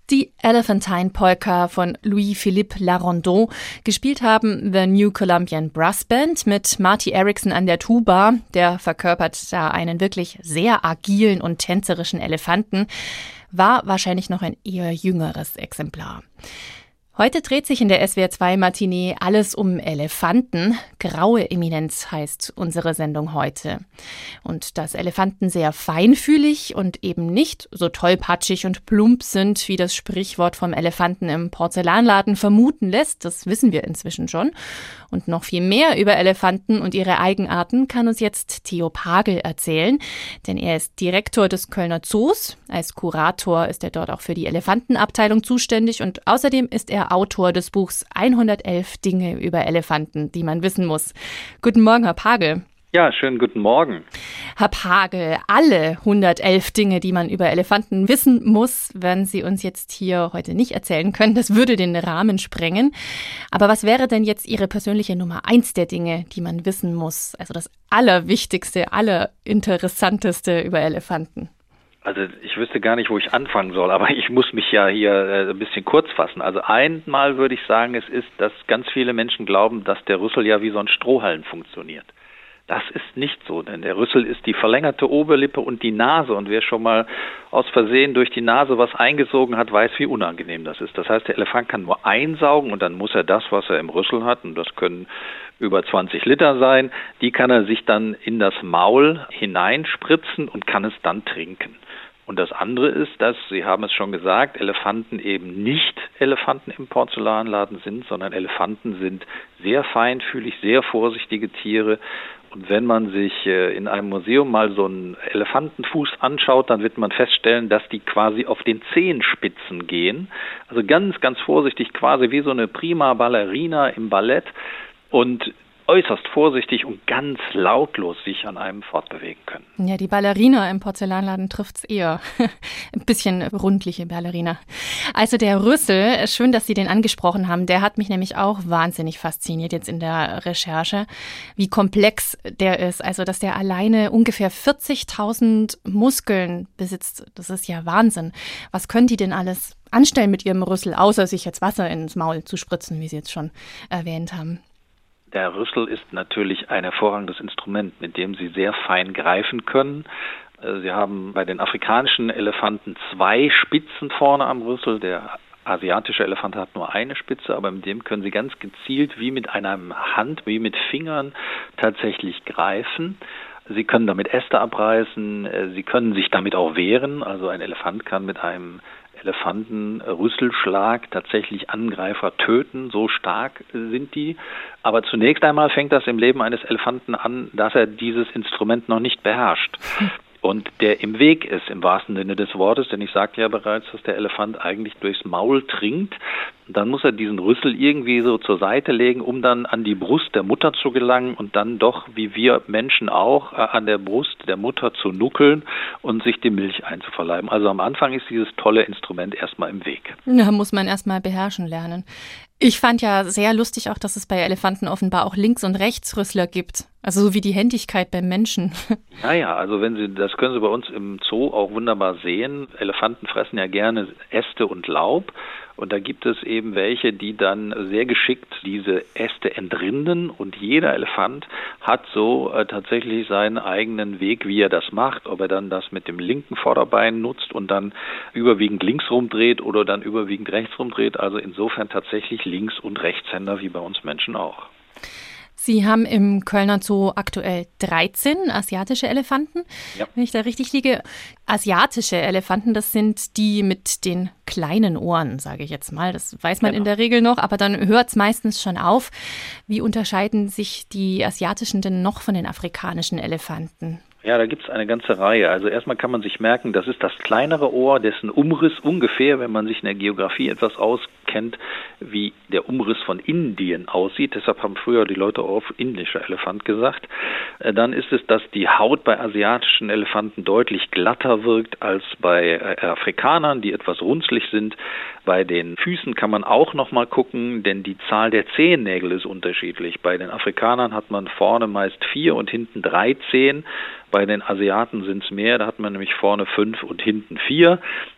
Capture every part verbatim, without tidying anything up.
Die Elephantine Polka von Louis-Philippe Larandon. Gespielt haben The New Columbian Brass Band mit Marty Erickson an der Tuba. Der verkörpert da einen wirklich sehr agilen und tänzerischen Elefanten. War wahrscheinlich noch ein eher jüngeres Exemplar. Heute dreht sich in der S W R zwei Matinee alles um Elefanten. Graue Eminenz heißt unsere Sendung heute. Und dass Elefanten sehr feinfühlig und eben nicht so tollpatschig und plump sind, wie das Sprichwort vom Elefanten im Porzellanladen vermuten lässt, das wissen wir inzwischen schon. Und noch viel mehr über Elefanten und ihre Eigenarten kann uns jetzt Theo Pagel erzählen. Denn er ist Direktor des Kölner Zoos. Als Kurator ist er dort auch für die Elefantenabteilung zuständig. Und außerdem ist er Autor des Buchs hundertelf Dinge über Elefanten, die man wissen muss. Guten Morgen, Herr Pagel. Ja, schönen guten Morgen. Herr Pagel, alle hundertelf Dinge, die man über Elefanten wissen muss, werden Sie uns jetzt hier heute nicht erzählen können. Das würde den Rahmen sprengen. Aber was wäre denn jetzt Ihre persönliche Nummer eins der Dinge, die man wissen muss? Also das Allerwichtigste, Allerinteressanteste über Elefanten. Also ich wüsste gar nicht, wo ich anfangen soll, aber ich muss mich ja hier äh, ein bisschen kurz fassen. Also einmal würde ich sagen, es ist, dass ganz viele Menschen glauben, dass der Rüssel ja wie so ein Strohhalm funktioniert. Das ist nicht so, denn der Rüssel ist die verlängerte Oberlippe und die Nase. Und wer schon mal aus Versehen durch die Nase was eingesogen hat, weiß, wie unangenehm das ist. Das heißt, der Elefant kann nur einsaugen und dann muss er das, was er im Rüssel hat, und das können über zwanzig Liter sein, die kann er sich dann in das Maul hineinspritzen und kann es dann trinken. Und das andere ist, dass, Sie haben es schon gesagt, Elefanten eben nicht Elefanten im Porzellanladen sind, sondern Elefanten sind sehr feinfühlig, sehr vorsichtige Tiere. Und wenn man sich in einem Museum mal so einen Elefantenfuß anschaut, dann wird man feststellen, dass die quasi auf den Zehenspitzen gehen. Also ganz, ganz vorsichtig, quasi wie so eine prima Ballerina im Ballett. Und äußerst vorsichtig und ganz lautlos sich an einem fortbewegen können. Ja, die Ballerina im Porzellanladen trifft's eher. Ein bisschen rundliche Ballerina. Also der Rüssel, schön, dass Sie den angesprochen haben, der hat mich nämlich auch wahnsinnig fasziniert jetzt in der Recherche, wie komplex der ist. Also, dass der alleine ungefähr vierzigtausend Muskeln besitzt, das ist ja Wahnsinn. Was können die denn alles anstellen mit ihrem Rüssel, außer sich jetzt Wasser ins Maul zu spritzen, wie Sie jetzt schon erwähnt haben? Der Rüssel ist natürlich ein hervorragendes Instrument, mit dem Sie sehr fein greifen können. Sie haben bei den afrikanischen Elefanten zwei Spitzen vorne am Rüssel. Der asiatische Elefant hat nur eine Spitze, aber mit dem können Sie ganz gezielt wie mit einer Hand, wie mit Fingern tatsächlich greifen. Sie können damit Äste abreißen, Sie können sich damit auch wehren. Also ein Elefant kann mit einem Elefantenrüsselschlag tatsächlich Angreifer töten, so stark sind die. Aber zunächst einmal fängt das im Leben eines Elefanten an, dass er dieses Instrument noch nicht beherrscht und der im Weg ist, im wahrsten Sinne des Wortes, denn ich sagte ja bereits, dass der Elefant eigentlich durchs Maul trinkt. Dann muss er diesen Rüssel irgendwie so zur Seite legen, um dann an die Brust der Mutter zu gelangen und dann doch, wie wir Menschen auch, an der Brust der Mutter zu nuckeln und sich die Milch einzuverleiben. Also am Anfang ist dieses tolle Instrument erstmal im Weg. Da muss man erstmal beherrschen lernen. Ich fand ja sehr lustig auch, dass es bei Elefanten offenbar auch Links- und Rechtsrüssler gibt. Also so wie die Händigkeit beim Menschen. Naja, also wenn Sie, das können Sie bei uns im Zoo auch wunderbar sehen. Elefanten fressen ja gerne Äste und Laub. Und da gibt es eben welche, die dann sehr geschickt diese Äste entrinden. Und jeder Elefant hat so äh, tatsächlich seinen eigenen Weg, wie er das macht. Ob er dann das mit dem linken Vorderbein nutzt und dann überwiegend links rumdreht oder dann überwiegend rechts rumdreht. Also insofern tatsächlich Links- und Rechtshänder wie bei uns Menschen auch. Sie haben im Kölner Zoo aktuell dreizehn asiatische Elefanten, ja. Wenn ich da richtig liege. Asiatische Elefanten, das sind die mit den kleinen Ohren, sage ich jetzt mal. Das weiß man genau. In der Regel noch, aber dann hört es meistens schon auf. Wie unterscheiden sich die asiatischen denn noch von den afrikanischen Elefanten? Ja, da gibt es eine ganze Reihe. Also erstmal kann man sich merken, das ist das kleinere Ohr, dessen Umriss ungefähr, wenn man sich in der Geografie etwas auskennt, wie der Umriss von Indien aussieht. Deshalb haben früher die Leute auch indischer Elefant gesagt. Dann ist es, dass die Haut bei asiatischen Elefanten deutlich glatter wirkt als bei Afrikanern, die etwas runzlig sind. Bei den Füßen kann man auch noch mal gucken, denn die Zahl der Zehennägel ist unterschiedlich. Bei den Afrikanern hat man vorne meist vier und hinten drei Zehen. Bei den Asiaten sind es mehr, da hat man nämlich vorne fünf und hinten vier.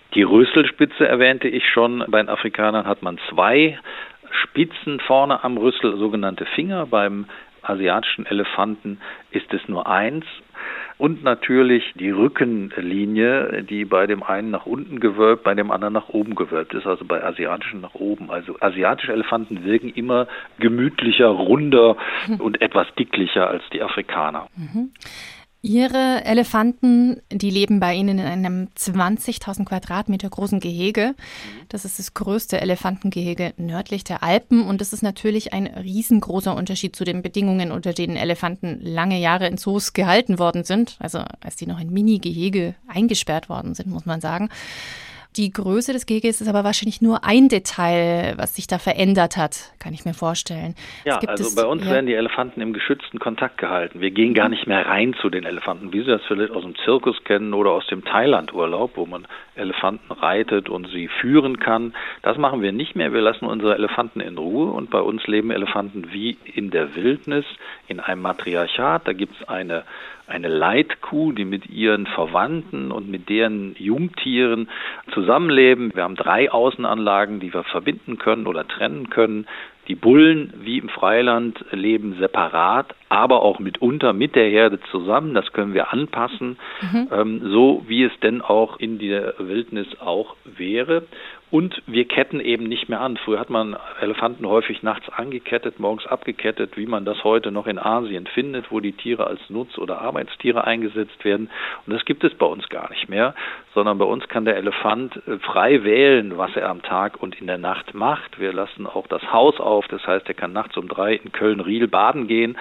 Die Rüsselspitze erwähnte ich schon. Bei den Afrikanern hat man zwei Spitzen vorne am Rüssel, sogenannte Finger. Beim asiatischen Elefanten ist es nur eins. Und natürlich die Rückenlinie, die bei dem einen nach unten gewölbt, bei dem anderen nach oben gewölbt ist, also bei asiatischen nach oben. Also asiatische Elefanten wirken immer gemütlicher, runder und etwas dicklicher als die Afrikaner. Mhm. Ihre Elefanten, die leben bei Ihnen in einem zwanzigtausend Quadratmeter großen Gehege. Das ist das größte Elefantengehege nördlich der Alpen. Und das ist natürlich ein riesengroßer Unterschied zu den Bedingungen, unter denen Elefanten lange Jahre in Zoos gehalten worden sind. Also als die noch in Mini-Gehege eingesperrt worden sind, muss man sagen. Die Größe des Geheges ist aber wahrscheinlich nur ein Detail, was sich da verändert hat, kann ich mir vorstellen. Ja, also es, bei uns ja. werden die Elefanten im geschützten Kontakt gehalten. Wir gehen gar nicht mehr rein zu den Elefanten, wie Sie das vielleicht aus dem Zirkus kennen oder aus dem Thailand-Urlaub, wo man Elefanten reitet und sie führen kann. Das machen wir nicht mehr. Wir lassen unsere Elefanten in Ruhe und bei uns leben Elefanten wie in der Wildnis, in einem Matriarchat. Da gibt es eine eine Leitkuh, die mit ihren Verwandten und mit deren Jungtieren zusammenleben. Wir haben drei Außenanlagen, die wir verbinden können oder trennen können. Die Bullen, wie im Freiland, leben separat, aber auch mitunter mit der Herde zusammen. Das können wir anpassen, mhm. ähm, so wie es denn auch in der Wildnis auch wäre. Und wir ketten eben nicht mehr an. Früher hat man Elefanten häufig nachts angekettet, morgens abgekettet, wie man das heute noch in Asien findet, wo die Tiere als Nutz- oder Arbeitstiere eingesetzt werden. Und das gibt es bei uns gar nicht mehr, sondern bei uns kann der Elefant frei wählen, was er am Tag und in der Nacht macht. Wir lassen auch das Haus auf, das heißt, er kann nachts um drei in Köln-Riel baden gehen.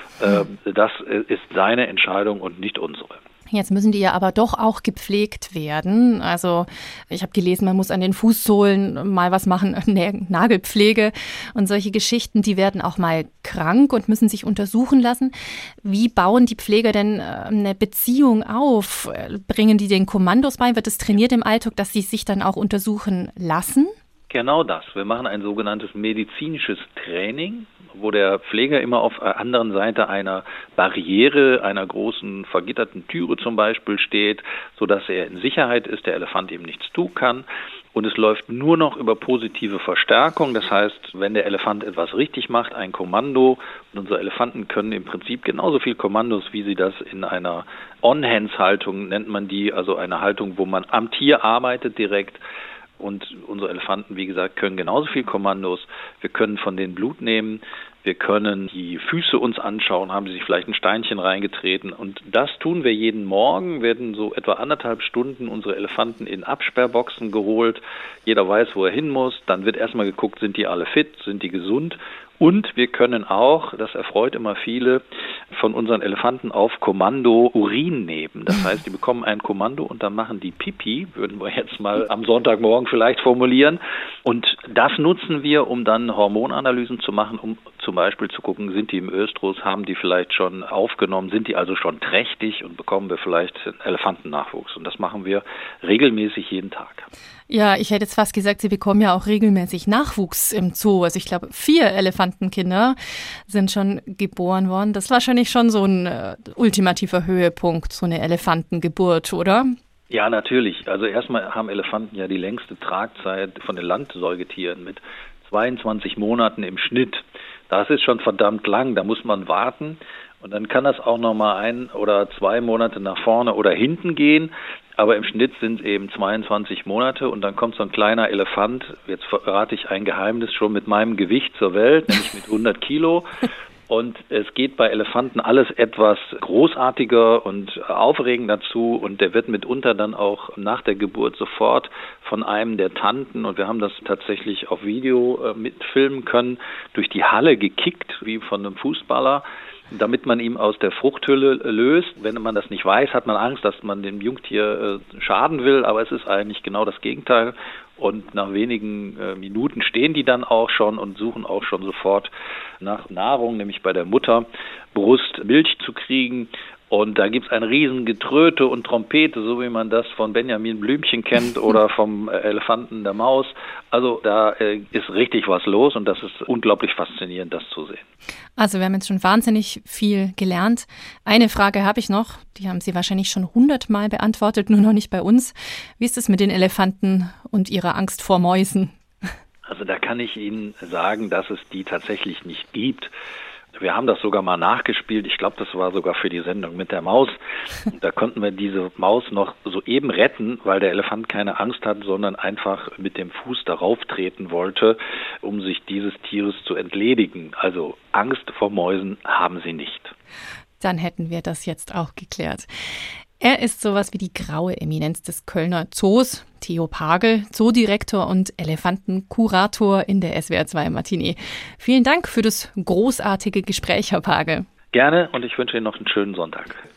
Das ist seine Entscheidung und nicht unsere. Jetzt müssen die ja aber doch auch gepflegt werden. Also ich habe gelesen, man muss an den Fußsohlen mal was machen, Nagelpflege und solche Geschichten, die werden auch mal krank und müssen sich untersuchen lassen. Wie bauen die Pfleger denn eine Beziehung auf? Bringen die den Kommandos bei? Wird es trainiert im Alltag, dass sie sich dann auch untersuchen lassen? Genau das. Wir machen ein sogenanntes medizinisches Training, wo der Pfleger immer auf der anderen Seite einer Barriere, einer großen vergitterten Türe zum Beispiel steht, sodass er in Sicherheit ist, der Elefant ihm nichts tun kann. Und es läuft nur noch über positive Verstärkung. Das heißt, wenn der Elefant etwas richtig macht, ein Kommando, und unsere Elefanten können im Prinzip genauso viel Kommandos, wie sie das in einer On-Hands-Haltung, nennt man die, also eine Haltung, wo man am Tier arbeitet direkt. Und unsere Elefanten, wie gesagt, können genauso viel Kommandos. Wir können von denen Blut nehmen. Wir können die Füße uns anschauen, haben sie sich vielleicht ein Steinchen reingetreten. Und das tun wir jeden Morgen, werden so etwa anderthalb Stunden unsere Elefanten in Absperrboxen geholt. Jeder weiß, wo er hin muss. Dann wird erstmal geguckt, sind die alle fit, sind die gesund. Und wir können auch, das erfreut immer viele, von unseren Elefanten auf Kommando Urin nehmen. Das heißt, die bekommen ein Kommando und dann machen die Pipi, würden wir jetzt mal am Sonntagmorgen vielleicht formulieren. Und das nutzen wir, um dann Hormonanalysen zu machen, um zum Beispiel zu gucken, sind die im Östrus, haben die vielleicht schon aufgenommen, sind die also schon trächtig und bekommen wir vielleicht Elefantennachwuchs. Und das machen wir regelmäßig jeden Tag. Ja, ich hätte jetzt fast gesagt, Sie bekommen ja auch regelmäßig Nachwuchs im Zoo. Also ich glaube, vier Elefantenkinder sind schon geboren worden. Das ist wahrscheinlich schon so ein äh, ultimativer Höhepunkt, so eine Elefantengeburt, oder? Ja, natürlich. Also erstmal haben Elefanten ja die längste Tragzeit von den Landsäugetieren mit zweiundzwanzig Monaten im Schnitt. Das ist schon verdammt lang, da muss man warten. Und dann kann das auch noch mal ein oder zwei Monate nach vorne oder hinten gehen. Aber im Schnitt sind es eben zweiundzwanzig Monate und dann kommt so ein kleiner Elefant, jetzt verrate ich ein Geheimnis, schon mit meinem Gewicht zur Welt, nämlich mit hundert Kilo. Und es geht bei Elefanten alles etwas großartiger und aufregender zu und der wird mitunter dann auch nach der Geburt sofort von einem der Tanten, und wir haben das tatsächlich auf Video äh, mitfilmen können, durch die Halle gekickt, wie von einem Fußballer, damit man ihn aus der Fruchthülle löst. Wenn man das nicht weiß, hat man Angst, dass man dem Jungtier äh, schaden will, aber es ist eigentlich genau das Gegenteil. Und nach wenigen äh, Minuten stehen die dann auch schon und suchen auch schon sofort nach Nahrung, nämlich bei der Mutter Brust Milch zu kriegen. Und da gibt es ein riesen Getröte und Trompete, so wie man das von Benjamin Blümchen kennt oder vom Elefanten der Maus. Also da äh, ist richtig was los und das ist unglaublich faszinierend, das zu sehen. Also wir haben jetzt schon wahnsinnig viel gelernt. Eine Frage habe ich noch, die haben Sie wahrscheinlich schon hundertmal beantwortet, nur noch nicht bei uns. Wie ist es mit den Elefanten und ihrer Angst vor Mäusen? Also da kann ich Ihnen sagen, dass es die tatsächlich nicht gibt. Wir haben das sogar mal nachgespielt. Ich glaube, das war sogar für die Sendung mit der Maus. Und da konnten wir diese Maus noch soeben retten, weil der Elefant keine Angst hat, sondern einfach mit dem Fuß darauf treten wollte, um sich dieses Tieres zu entledigen. Also Angst vor Mäusen haben sie nicht. Dann hätten wir das jetzt auch geklärt. Er ist sowas wie die graue Eminenz des Kölner Zoos, Theo Pagel, Zoodirektor und Elefantenkurator in der S W R zwei Matinee. Vielen Dank für das großartige Gespräch, Herr Pagel. Gerne und ich wünsche Ihnen noch einen schönen Sonntag.